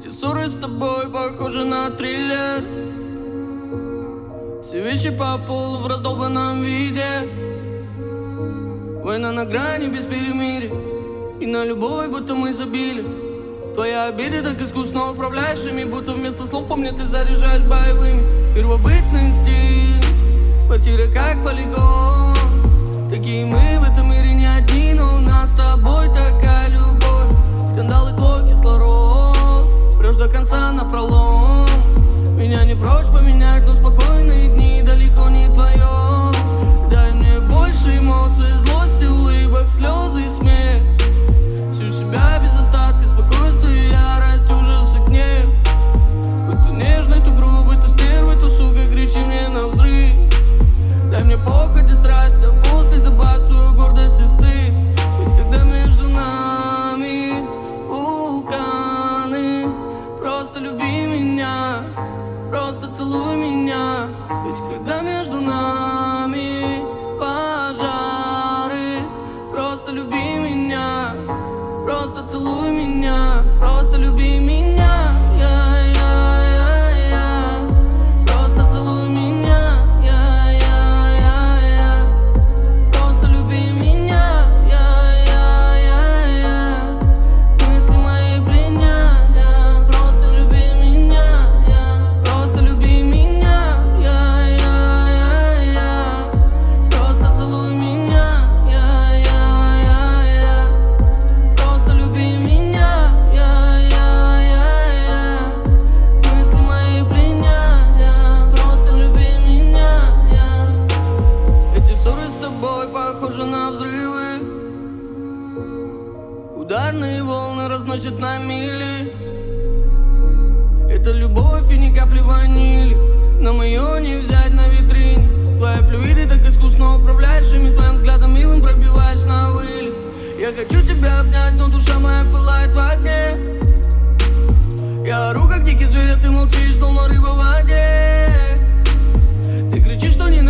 Эти ссоры с тобой похожи на триллер. Все вещи по полу в раздолбанном виде. Война на грани без перемирия, и на любовь будто мы забили. Твои обиды так искусно управляешь ими, будто вместо слов по мне ты заряжаешь боевыми. Первобытный инстинкт, квартира как полигон. Такие мы в этом мире не одни, но у нас с тобой такая любовь. Скандалы твой кислород, прешь до конца напролом. Меня не прочь поменять, но спокойные дни далеко не твое. Дай мне больше эмоций, злости, улыбок, слезы и смех. Всю себя без остатка, спокойствие, ярость, ужас и гнев. Будь то нежный, то грубый, то стервый, то сука, кричи мне на взрыв. Дай мне похоть и страсть, а после добавь свою гордость и стыд. Ведь когда между нами вулканы, просто люби меня, просто целуй меня. Ведь когда между нами пожары, просто люби меня, просто целуй меня, просто люби меня. Просто целуй меня. Просто люби меня. Мысли мои пленяют. Просто люби меня. Просто люби меня. Просто целуй меня. Просто люби меня. Мысли мои пленяют. Просто люби меня. Эти ссоры с тобой похожи на взрывы. Ударные волны разносят на мили. Это любовь и ни капли ванили. Нам ее не взять на витрине. Твои флюиды так искусно управляешь ими, своим взглядом милым пробиваешь на вылет. Я хочу тебя обнять, но душа моя пылает в огне. Я ору как дикий зверь, а ты молчишь, словно рыба в воде. Ты кричишь, что не